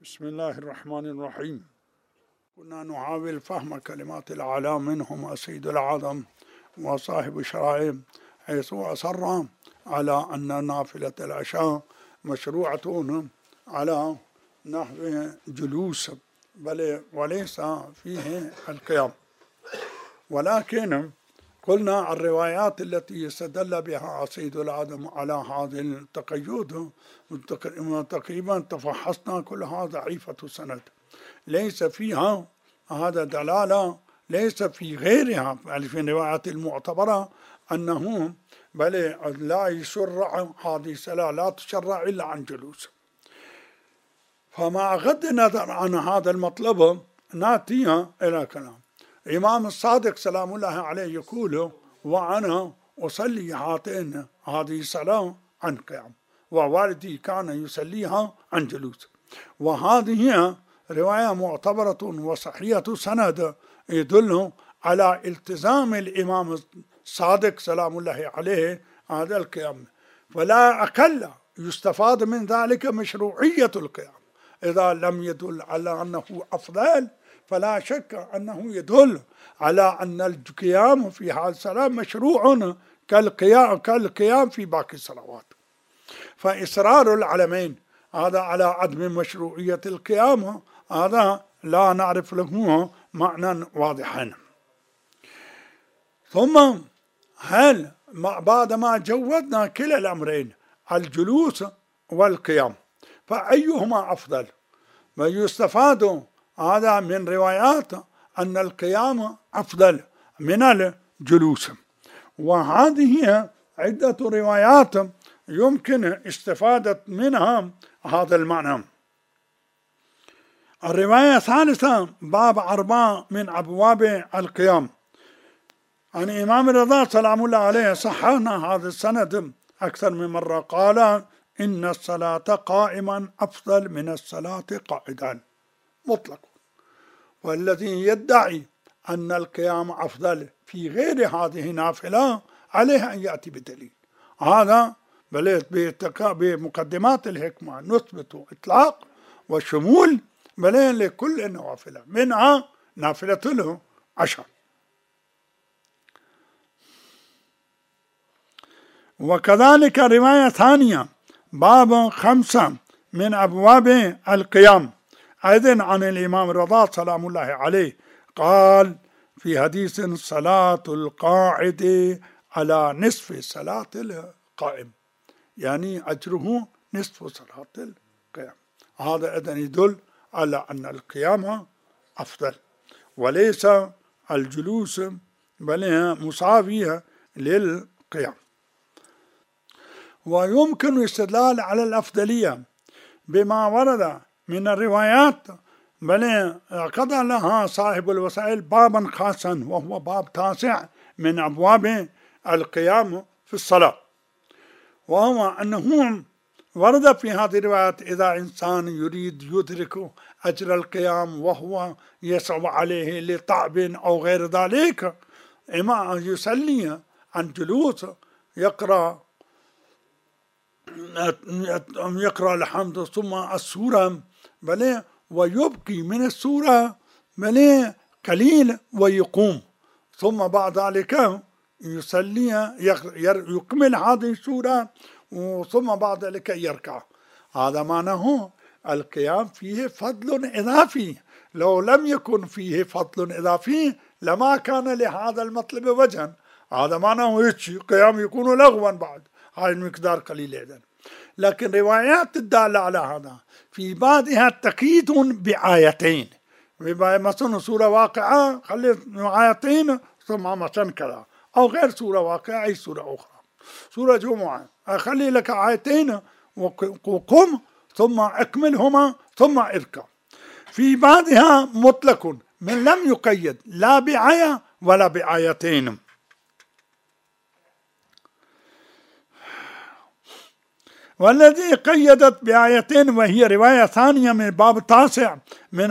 بسم الله الرحمن الرحيم. كنا نحاول فهم كلمات الأعلام منهم السيد الأعظم وصاحب الشرائع، حيث أصر على أن نافلة العشاء مشروعة على نحو جلوس بل وليس فيه القيام. ولكن قلنا الروايات التي استدل بها السيد الأعظم على هذا التقيد تقريبا تفحصنا كلها ضعيفة السند، ليس فيها هذا دلالة، ليس في غيرها في الروايات المعتبرة أنه بل لا يشرع هذه الصلاة، لا تشرع إلا عن جلوس. فمع غض النظر عن هذا المطلب نأتي إلى كلام الإمام الصادق سلام الله عليه يقول: وأنا أصلي هذه الصلاة عن قيام، ووالدي كان يصليها عن جلوس. وهذه رواية معتبرة وصحية سند يدل على التزام الإمام الصادق سلام الله عليه هذا القيام. فلا أقل يستفاد من ذلك مشروعية القيام. إذا لم يدل على أنه أفضل فلا شك أنه يدل على أن القيام في هذه الصلاة مشروع كالقيام في باقي الصلوات. فإصرار العلمين هذا على عدم مشروعية القيام هذا لا نعرف له معنى واضحا. ثم هل بعدما جودنا كلا الأمرين الجلوس والقيام فأيهما أفضل؟ ويستفاد هذا من روايات أن القيام أفضل من الجلوس. وهذه عدة روايات يمكن استفادة منها هذا المعنى. الرواية الثالثة باب 4 من أبواب القيام عن إمام الرضا سلام الله عليه، صححنا هذا السند أكثر من مرة، قال: إن الصلاة قائما أفضل من الصلاة قاعدا مطلق. والذي يدعي أن القيام أفضل في غير هذه النافلة عليه أن يأتي بدليل. هذا بمقدمات الحكمة نثبت إطلاق وشمول لكل النوافل منها نافلة العشاء. وكذلك رواية ثانية باب 5 من أبواب القيام أيضا عن الإمام الرضا سلام الله عليه، قال في حديث: صلاة القاعد على نصف صلاة القائم، يعني أجره نصف صلاة القيام. هذا أيضا يدل على أن القيام أفضل وليس الجلوس بل مساوية للقيام. ويمكن الاستدلال على الأفضلية بما ورد من الروايات، بل قضى لها صاحب الوسائل بابا خاصا وهو باب 9 من أبواب القيام في الصلاة، وهو أنه ورد في هذه الروايات: إذا إنسان يريد يدرك أجر القيام وهو يصعب عليه لتعب أو غير ذلك، إما يصلي عن جلوس يقرأ الحمد ثم السورة ويبقي من السورة قليل ويقوم، ثم بعد ذلك يصلي يكمل هذه السورة ثم بعد ذلك يركع. هذا معناه القيام فيه فضل إضافي، لو لم يكن فيه فضل إضافي لما كان لهذا المطلب وجها. هذا معناه القيام يكون لغوا بعد هاي المقدار قليل إذن. لكن روايات الدالة على هذا في بعضها تقييد بآيتين، مثلا سورة واقعة خلي آيتين ثم مثلا كذا، أو غير سورة واقعة أي سورة أخرى، سورة جمعة أخلي لك آيتين وقم ثم أكملهما ثم اركع. في بعضها مطلق من لم يقيد لا بآية ولا بآيتين. والذي قيدت بآيتين وهي رواية ثانية من باب 9 من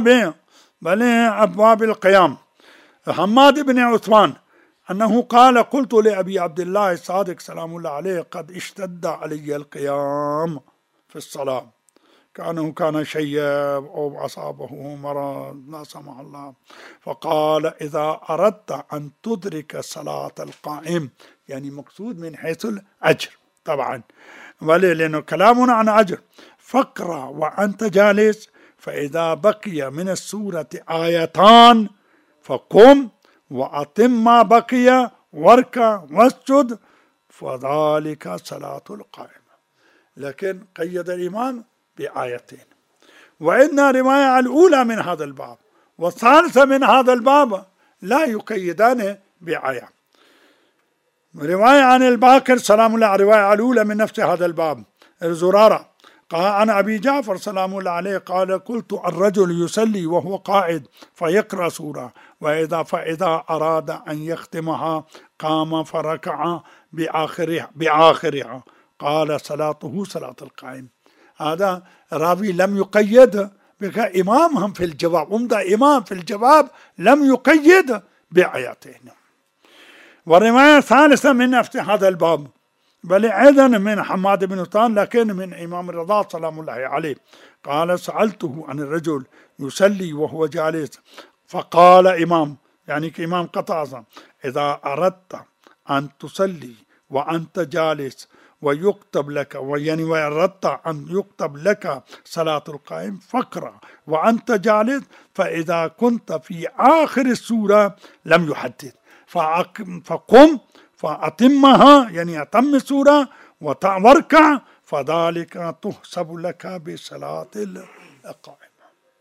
أبواب القيام حماد بن عثمان أنه قال: قلت لأبي عبد الله الصادق سلام الله عليه: قد اشتد علي القيام في الصلاة كأنه كان شيب أو أصابه مرض لا سمح الله، فقال إذا أردت أن تدرك صلاة القائم، يعني مقصود من حيث الأجر طبعا، لأنه كلامنا عن أجر، فاقرأ وأنت جالس، فإذا بقي من السورة آيتان فقم وأتم ما بقي واركع واسجد، فذلك صلاة القائم. لكن قيد الإمام بآيتين، وإن رواية الأولى من هذا الباب والثالثة من هذا الباب لا يقيدان بآية. رواية عن الباكر سلام الله، رواية الأولى من نفس هذا الباب زرارة قال عن أبي جعفر سلام الله عليه قال قلت الرجل يصلي وهو قاعد فيقرأ سورة فإذا أراد أن يختمها قام فركع بآخرها قال صلاته صلاة القائم. هذا راوي لم يقيد إمامهم في الجواب، عمدة إمام في الجواب لم يقيد بآياتين. ورواية ثالثة من نفس هذا الباب بل أيضا من حماد بن طان لكن من إمام الرضا سلام الله عليه قال سألته عن الرجل يصلي وهو جالس فقال إمام، يعني كإمام قطع، إذا أردت أن تصلي وأنت جالس ويكتب لك، يعني وأردت أن يكتب لك صلاة القائم فاقرأ وأنت جالس، فإذا كنت في آخر السورة لم يحدد فقم فأتمها، يعني أتم السورة واركع، فذلك تحسب لك بصلاة القائم.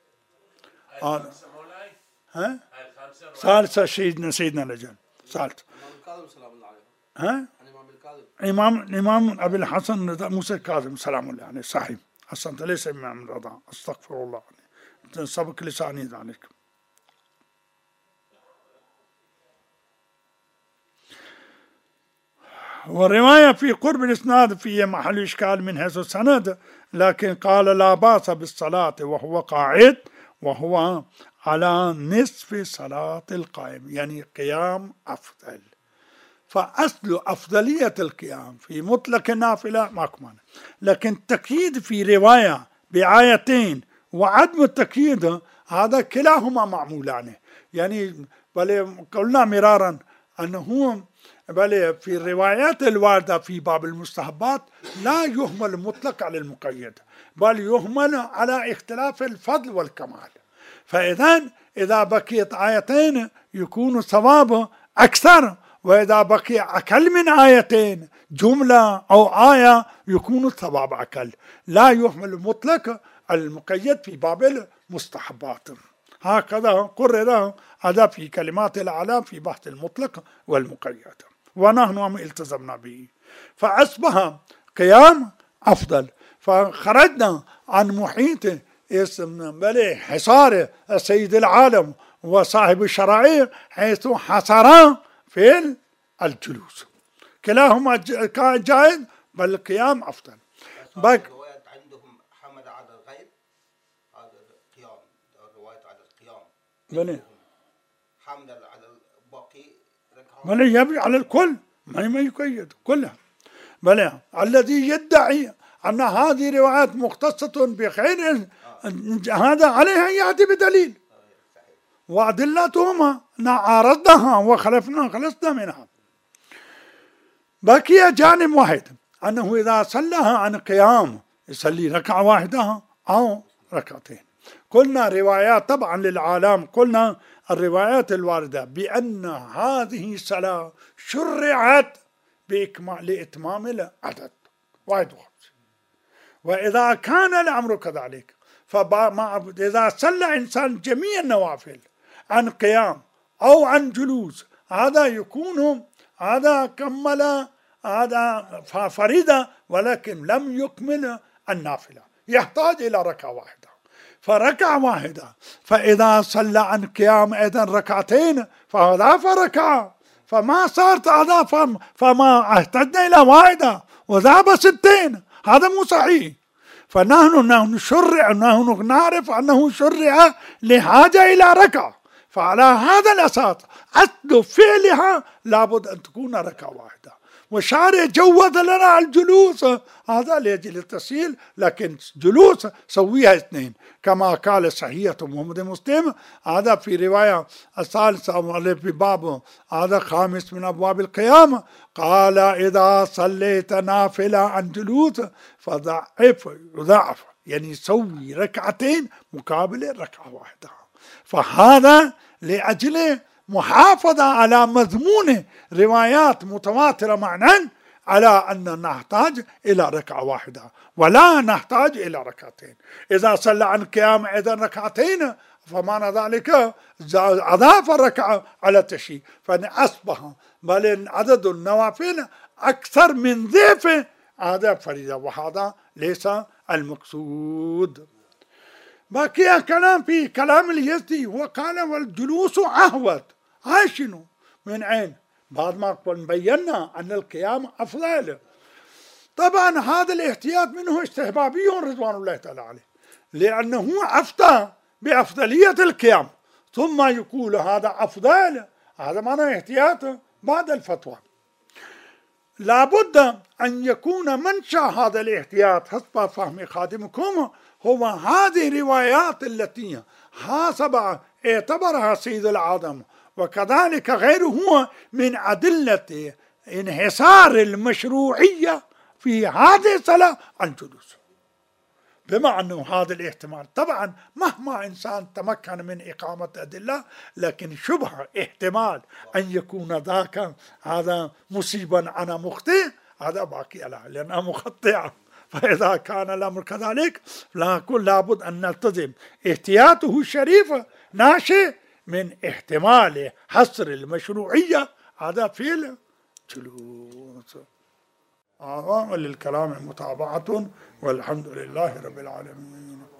ثالثة سيدنا الرجال ثالث إمام أبي الحسن موسى الكاظم سلام الله عليه صحيح، أصلا ليس إمام الرضا أستغفر الله سبق لساني ذلك. والرواية في قرب الإسناد في محل إشكال من حيث السند، لكن قال لا بأس بالصلاة وهو قاعد وهو على نصف صلاة القائم، يعني قيام أفضل. فأصل أفضلية القيام في مطلق النافلة ماكو مانع، لكن التقييد في رواية بآيتين وعدم التقييد هذا كلاهما معمولان. يعني بل قلنا مرارا أنه بل في الروايات الواردة في باب المستحبات لا يهمل مطلق على المقيد، بل يهمل على اختلاف الفضل والكمال. فإذا بقيت آيتين يكون ثوابه أكثر، وإذا بقي أقل من آيتين جملة أو آية يكون الثواب أقل. لا يهمل مطلق المقيد في باب المستحبات. هكذا قرر هذا في كلمات الأعلام في بحث المطلق والمقيد، ونحن التزمنا به، فأصبح قيام أفضل. فخرجنا عن محيط اسم حصار سيد العالم وصاحب الشرائع حيث حصر في الجلوس، كلاهما جائز بل القيام أفضل. الروايات عندهم حمد على الغيب، هذا القيام، الروايات على القيام حمد على الباقي بل يبي على الكل ما يقيد كلها. بل الذي يدعي أن هذه روايات مختصة بخير هذا عليها يأتي بدليل، وأدلتهما عارضناها خلصنا منها. بقي جانب واحد أنه إذا صلىها عن قيام يصلي ركعة واحدة أو ركعتين. قلنا روايات طبعا للعالم، قلنا الروايات الواردة بأن هذه الصلاة شرعت لإتمام العدد 51. وإذا كان الأمر كذلك إذا صلى إنسان جميع النوافل عن قيام أو عن جلوس هذا يكون هذا كمل هذا فريضة، ولكن لم يكمل النافلة، يحتاج إلى ركعة واحدة. فركعة واحدة، فإذا صلى عن قيام أيضا ركعتين فأضاف ركعة، فما صارت أضاف، فما احتجنا إلى واحدة وذهب 60، هذا مو صحيح. فنحن نحن نعرف أنه شرع لحاجة إلى ركعة، فعلى هذا الأساس أصل فعلها لابد أن تكون ركعة واحدة. والشارع جوز لنا الجلوس هذا لأجل التسهيل، لكن جلوس سويها اثنين كما قال صحيحة محمد مسلم. هذا في رواية الثالثة في باب هذا خامس من أبواب القيامة، قال إذا صليت نافلة عن جلوس فضعف يعني سوي ركعتين مقابل ركعة واحدة. فهذا لأجل محافظة على مضمون روايات متواترة معنا على أن نحتاج إلى ركعة واحدة ولا نحتاج إلى ركعتين. إذا صلى عن قيام إذا ركعتين فمعنى ذلك أضاف الركعة على التشيء، فأصبح بل عدد النوافل أكثر من ضعف هذا فريضة، وهذا ليس المقصود. باقي كلام في كلام اليزدي وقال والجلوس أهوت. هاي شنو من عين؟ بعد ما بينا أن القيام أفضل. طبعا هذا الاحتياط منه استحبابي رضوان الله تعالى عليه، لأنه أفتى بأفضلية القيام ثم يقول هذا أفضل، هذا معنى احتياط بعد الفتوى. لابد أن يكون منشأ هذا الاحتياط حسب فهم خادمكم هو هذه الروايات التي حسب اعتبرها سيد العالم وكذلك غيره من أدلة انحصار المشروعية في هذه الصلاة الجلوس. بما أنه هذا الاحتمال طبعا مهما إنسان تمكن من إقامة أدلة، لكن شبه احتمال أن يكون ذاك هذا مصيبا أنا مخطئ هذا باقي له لأنه مخطئ. فإذا كان الأمر كذلك لابد أن نلتزم احتياطه الشريف ناشئ من احتمال حصر المشروعية هذا في الجلوس. للكلام متابعة والحمد لله رب العالمين.